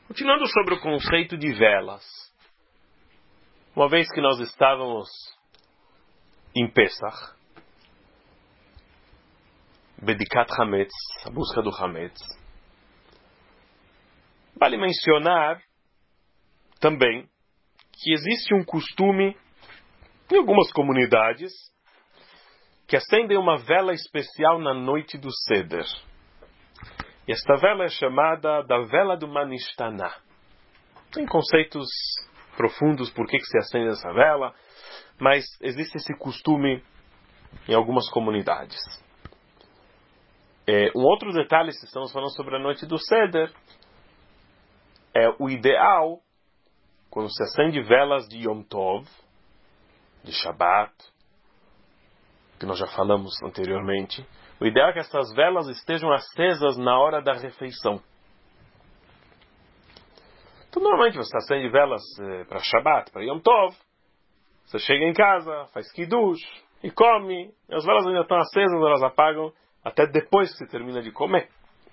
Continuando sobre o conceito de velas. Uma vez que nós estávamos em Pesach, Bedikat Hametz, a busca do Hametz, vale mencionar também que existe um costume em algumas comunidades que acendem uma vela especial na noite do Seder. E esta vela é chamada da vela do Manishtaná. Tem conceitos profundos por que se acende essa vela, mas existe esse costume em algumas comunidades. Um outro detalhe, se estamos falando sobre a noite do Seder, é o ideal, quando se acende velas de Yom Tov, de Shabbat, que nós já falamos anteriormente, o ideal é que essas velas estejam acesas na hora da refeição. Então, normalmente você acende velas para Shabbat, para Yom Tov, você chega em casa, faz kiddush e come, e as velas ainda estão acesas, elas apagam até depois que você termina de comer.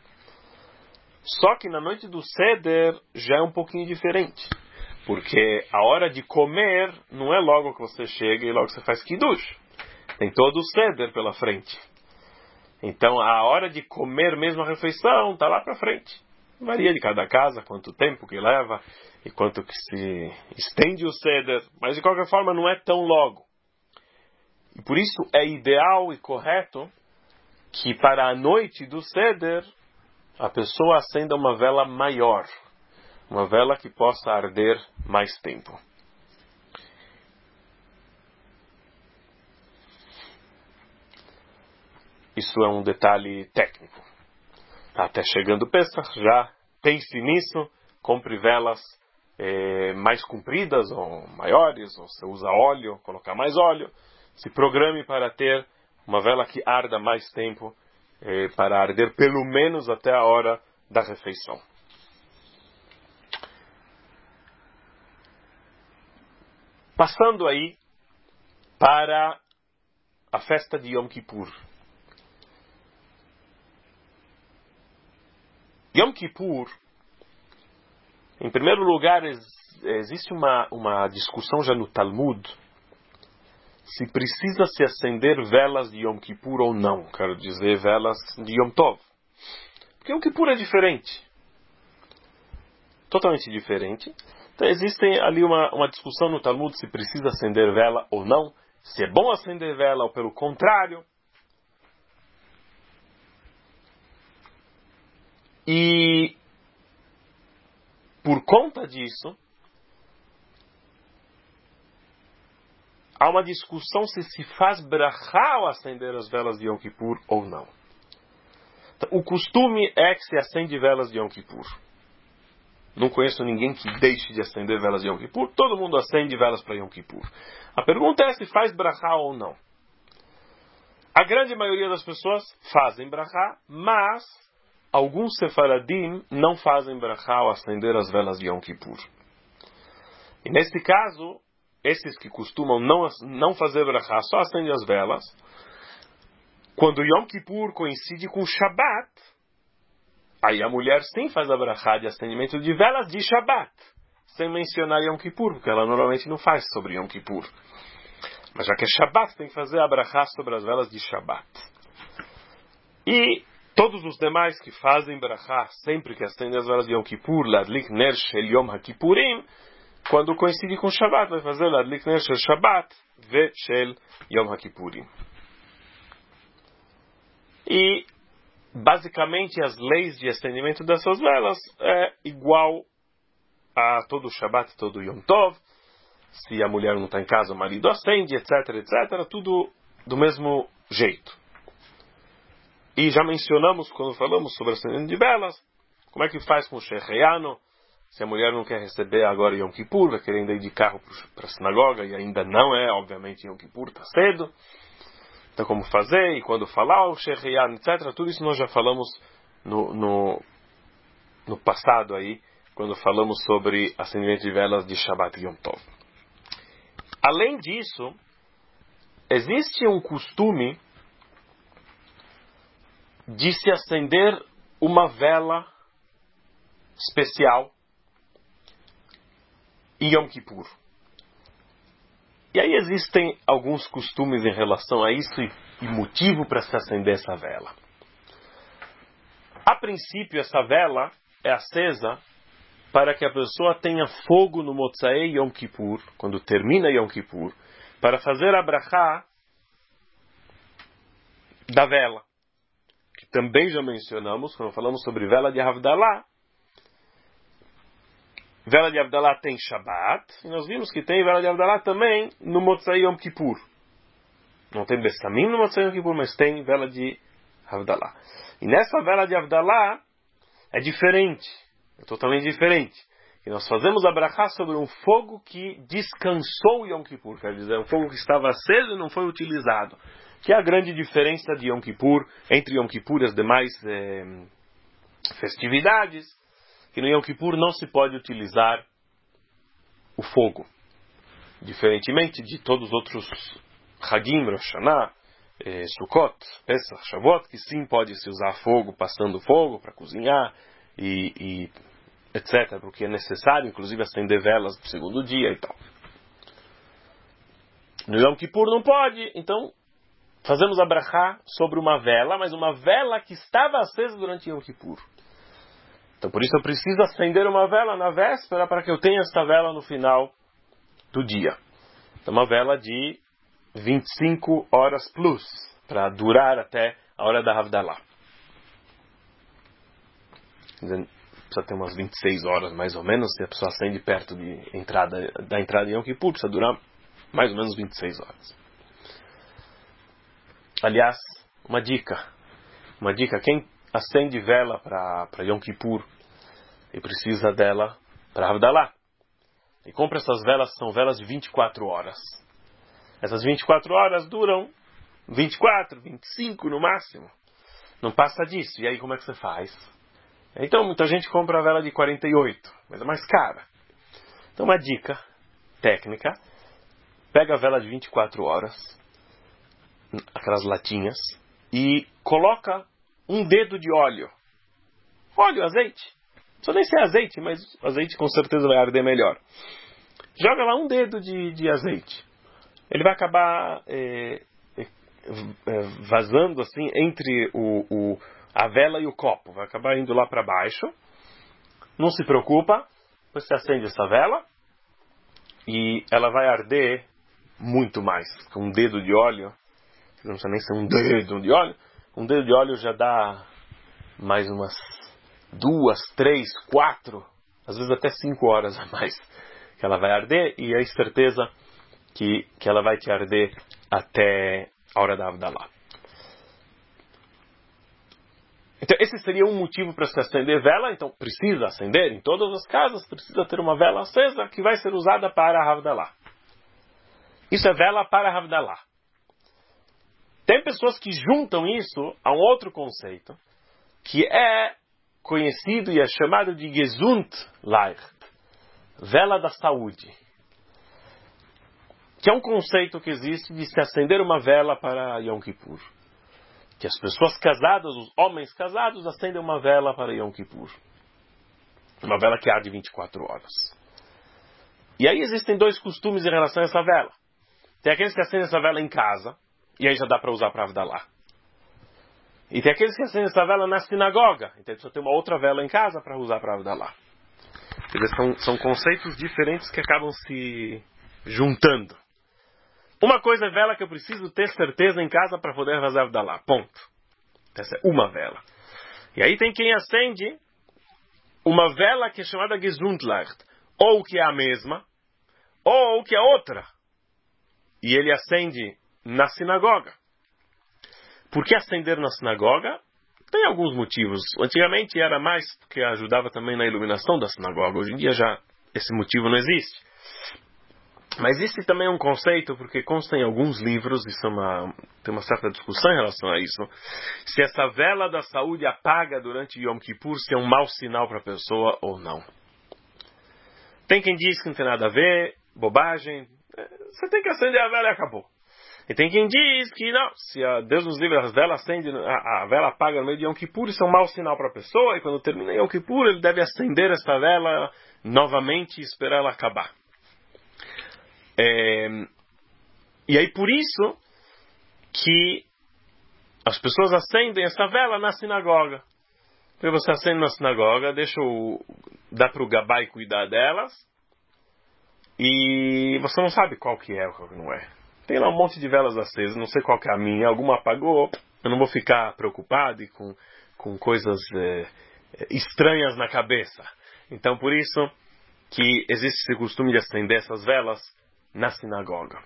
Só que na noite do Seder já é um pouquinho diferente, porque a hora de comer não é logo que você chega e logo você faz kiddush. Tem todo o Seder pela frente. Então, a hora de comer mesmo a refeição está lá para frente. Varia de cada casa, quanto tempo que leva e quanto que se estende o Seder. Mas, de qualquer forma, não é tão logo. E por isso é ideal e correto que para a noite do Seder a pessoa acenda uma vela maior. Uma vela que possa arder mais tempo. Isso é um detalhe técnico. Até chegando o Pesach, já pense nisso, compre velas mais compridas ou maiores, ou você usa óleo, colocar mais óleo. Se programe para ter uma vela que arda mais tempo, para arder pelo menos até a hora da refeição. Passando aí para a festa de Yom Kippur. Yom Kippur, em primeiro lugar, existe uma discussão já no Talmud se precisa se acender velas de Yom Kippur ou não. Quero dizer, velas de Yom Tov. Porque Yom Kippur é diferente. Totalmente diferente. Então existe ali uma discussão no Talmud se precisa acender vela ou não. Se é bom acender vela ou pelo contrário. E por conta disso, há uma discussão se faz brachá ao acender as velas de Yom Kippur ou não. Então, o costume é que se acende velas de Yom Kippur. Não conheço ninguém que deixe de acender velas de Yom Kippur. Todo mundo acende velas para Yom Kippur. A pergunta é se faz brachá ou não. A grande maioria das pessoas fazem brachá, mas alguns sefaradim não fazem brachá ao acender as velas de Yom Kippur. E nesse caso, esses que costumam não fazer brachá, só acendem as velas. Quando Yom Kippur coincide com Shabbat, aí a mulher sim faz a brachá de acendimento de velas de Shabbat, sem mencionar Yom Kippur, porque ela normalmente não faz sobre Yom Kippur. Mas já que é Shabbat, tem que fazer a brachá sobre as velas de Shabbat. E todos os demais que fazem brachá sempre que acendem as velas de Yom Kippur, Ladlik Ner Shel Yom HaKippurim, quando coincide com Shabbat, vai fazer Ladlik Ner Shel Shabbat Ve Shel Yom HaKippurim. E, basicamente, as leis de acendimento dessas velas é igual a todo Shabbat, todo Yom Tov. Se a mulher não está em casa, o marido acende, etc, etc. Tudo do mesmo jeito. E já mencionamos, quando falamos sobre acendimento de velas, como é que faz com o Sheheyano. Se a mulher não quer receber agora Yom Kippur, vai querer ir de carro para a sinagoga, e ainda não é, obviamente, Yom Kippur, está cedo. Então, como fazer, e quando falar o Sheheyano, etc. Tudo isso nós já falamos no passado aí, quando falamos sobre acendimento de velas de Shabbat e Yom Tov. Além disso, existe um costume de se acender uma vela especial e Yom Kippur. E aí existem alguns costumes em relação a isso e motivo para se acender essa vela. A princípio, essa vela é acesa para que a pessoa tenha fogo no Motzei Yom Kippur, quando termina Yom Kippur, para fazer a brachá da vela, que também já mencionamos quando falamos sobre vela de Havdalah. Vela de Havdalah tem Shabbat, e nós vimos que tem vela de Havdalah também no Motzei Yom Kippur. Não tem Bessamim no Motzei Yom Kippur, mas tem vela de Havdalah. E nessa vela de Havdalah é diferente, é totalmente diferente. E nós fazemos a brachá sobre um fogo que descansou Yom Kippur, quer dizer, um fogo que estava aceso e não foi utilizado. Que é a grande diferença de Yom Kippur, entre Yom Kippur e as demais festividades, que no Yom Kippur não se pode utilizar o fogo. Diferentemente de todos os outros Hagim, Rosh Hashanah, Sukkot, Pesach, Shavuot, que sim pode-se usar fogo, passando fogo para cozinhar e etc., porque é necessário, inclusive, acender velas no segundo dia e tal. No Yom Kippur não pode, então fazemos a brachá sobre uma vela, mas uma vela que estava acesa durante Yom Kippur. Então por isso eu preciso acender uma vela na véspera para que eu tenha esta vela no final do dia. Então uma vela de 25 horas plus, para durar até a hora da Havdalah. Precisa ter umas 26 horas mais ou menos, se a pessoa acende perto da entrada de Yom Kippur, precisa durar mais ou menos 26 horas. Aliás, uma dica, quem acende vela para Yom Kippur e precisa dela para Havdalah, e compra essas velas, são velas de 24 horas. Essas 24 horas duram 24, 25 no máximo. Não passa disso. E aí como é que você faz? Então muita gente compra a vela de 48, mas é mais cara. Então uma dica técnica: pega a vela de 24 horas, aquelas latinhas, e coloca um dedo de óleo. Óleo, azeite. Não precisa nem ser azeite, mas azeite com certeza vai arder melhor. Joga lá um dedo de azeite. Ele vai acabar vazando assim entre a vela e o copo. Vai acabar indo lá para baixo. Não se preocupa. Você acende essa vela e ela vai arder muito mais. Com um dedo de óleo, não precisa nem ser um dedo de óleo. Um dedo de óleo já dá mais umas 2, 3, 4, às vezes até 5 horas a mais que ela vai arder. E é certeza que ela vai te arder até a hora da Havdalah. Então esse seria um motivo para se acender vela. Então precisa acender em todas as casas, precisa ter uma vela acesa que vai ser usada para a Havdalah. Isso é vela para a Havdalah. Tem pessoas que juntam isso a um outro conceito, que é conhecido e é chamado de Gesundheit, vela da saúde. Que é um conceito que existe de se acender uma vela para Yom Kippur. Que as pessoas casadas, os homens casados, acendem uma vela para Yom Kippur. Uma vela que arde 24 horas. E aí existem dois costumes em relação a essa vela. Tem aqueles que acendem essa vela em casa, e aí já dá para usar para Havdalah. E tem aqueles que acendem essa vela na sinagoga, então precisa ter uma outra vela em casa para usar para Havdalah. Quer dizer, são conceitos diferentes que acabam se juntando. Uma coisa é vela que eu preciso ter certeza em casa para poder fazer Havdalah. Ponto. Essa é uma vela. E aí tem quem acende uma vela que é chamada Gesundheit. Ou que é a mesma, ou que é outra. E ele acende na sinagoga. Por que acender na sinagoga? Tem alguns motivos. Antigamente era mais porque ajudava também na iluminação da sinagoga. Hoje em dia já esse motivo não existe. Mas esse também é um conceito, porque consta em alguns livros, tem uma certa discussão em relação a isso, se essa vela da saúde apaga durante Yom Kippur, se é um mau sinal para a pessoa ou não. Tem quem diz que não tem nada a ver, bobagem, você tem que acender a vela e acabou. E tem quem diz que não, se Deus nos livre, a vela apaga no meio de Yom Kippur, isso é um mau sinal para a pessoa, e quando termina Yom Kippur, ele deve acender essa vela novamente e esperar ela acabar. E aí por isso que as pessoas acendem essa vela na sinagoga. Então você acende na sinagoga, dá para o gabai cuidar delas, e você não sabe qual que é ou qual que não é. Tem lá um monte de velas acesas, não sei qual que é a minha, alguma apagou, eu não vou ficar preocupado e com coisas estranhas na cabeça. Então por isso que existe esse costume de acender essas velas na sinagoga.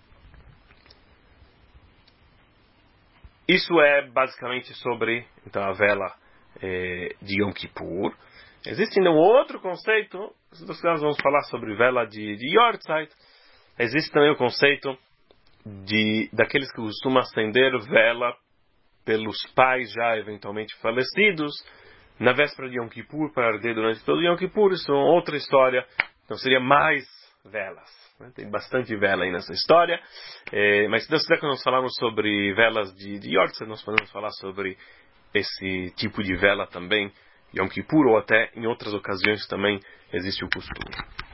Isso é basicamente sobre então, a vela de Yom Kippur. Existe ainda um outro conceito, nós vamos falar sobre vela de Yortzeit. Existe também o conceito daqueles que costumam acender vela pelos pais já eventualmente falecidos, na véspera de Yom Kippur, para arder durante todo Yom Kippur. Isso é outra história, então seria mais velas. Tem bastante vela aí nessa história, mas se Deus quiser que nós falamos sobre velas de Yortzeit, nós podemos falar sobre esse tipo de vela também, Yom Kippur, ou até em outras ocasiões também existe o costume.